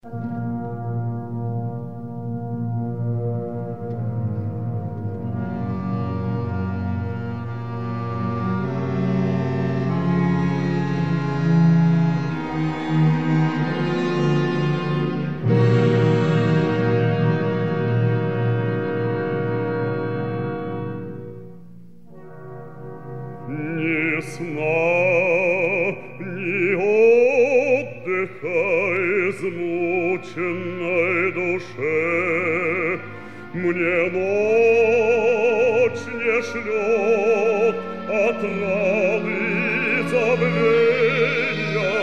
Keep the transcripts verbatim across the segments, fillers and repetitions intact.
Ни сна, ни отдыха измученной душе мне ночь не шлет отрады и забвенья.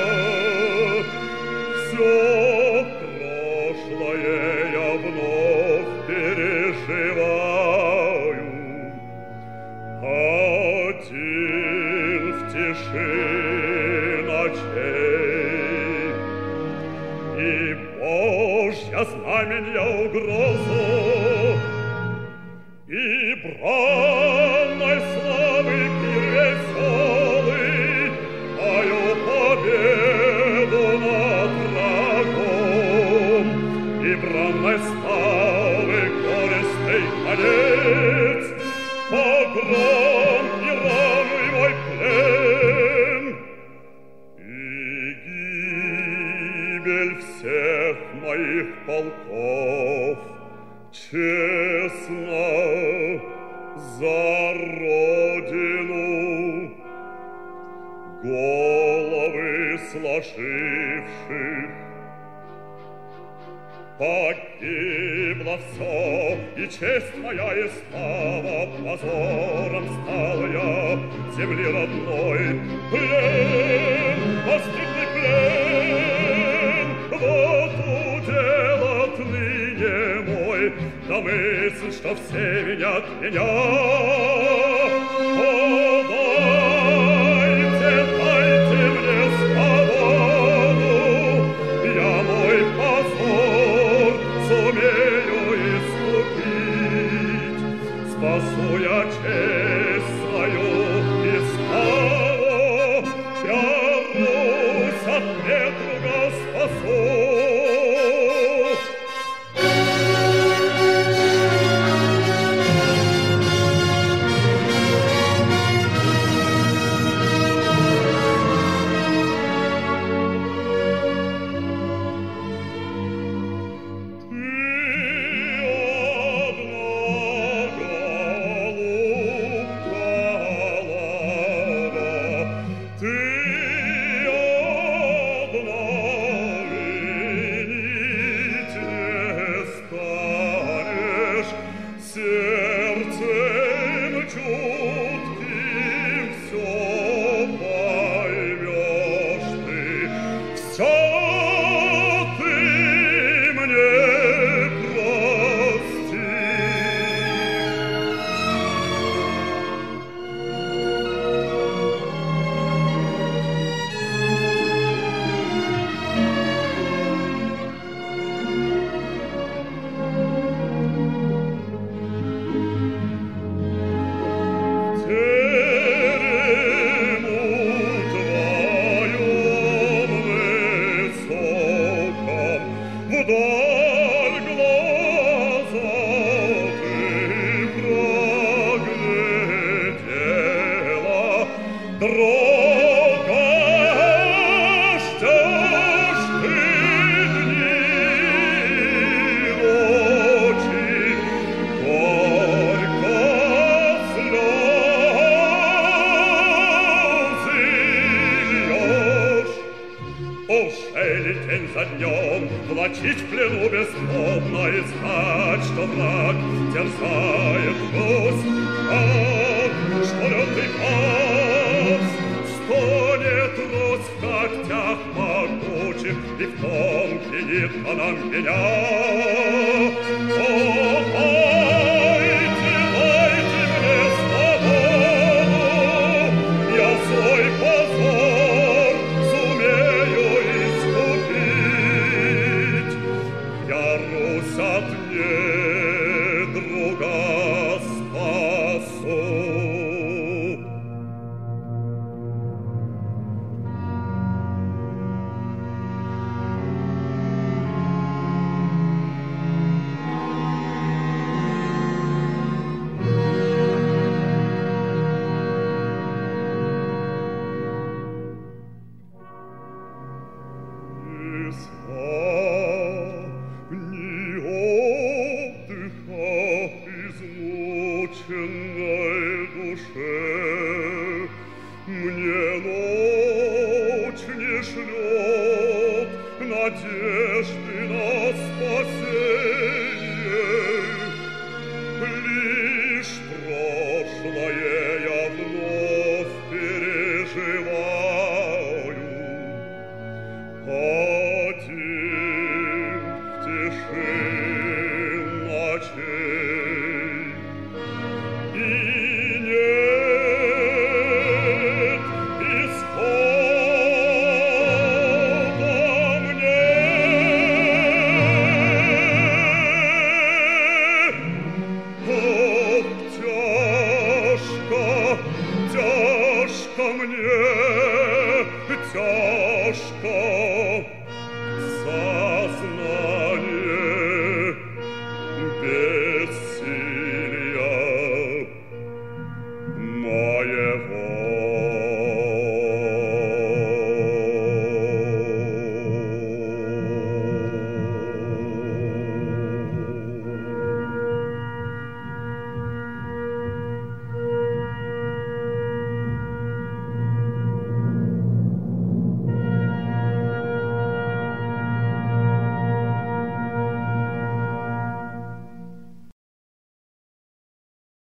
Все прошлое я вновь переживаю. Один в тиши ночей, и Божья знаменья угрозу, и бранной славы пир веселый, мою победу над врагом, и бранной славы горестный конец, погром и рану и мой плен, и гибель всех моих полков честно за родину головы сложивших. Погибло все, и честь моя, и слава позором стала я земли родной. Плен, постыдный плен, вот удел отныне мой, да мысль, что все винят меня. О, дайте, дайте мне свободу, я мой позор сумею искупить, спасу я честь свою и славу, я Русь от недруга спасу. Влачить в плену бесплодно, искать, что враг терзает Русь. Ах, что лютый пас стонет Русь в когтях могучих, и в том пленит она меня. О, дайте, дайте мне свободу, я свой позор сумею искупить. Я Русь от недруга спасу. надежды на спасение. Лишь прошлое я вновь переживаю. Один в тишине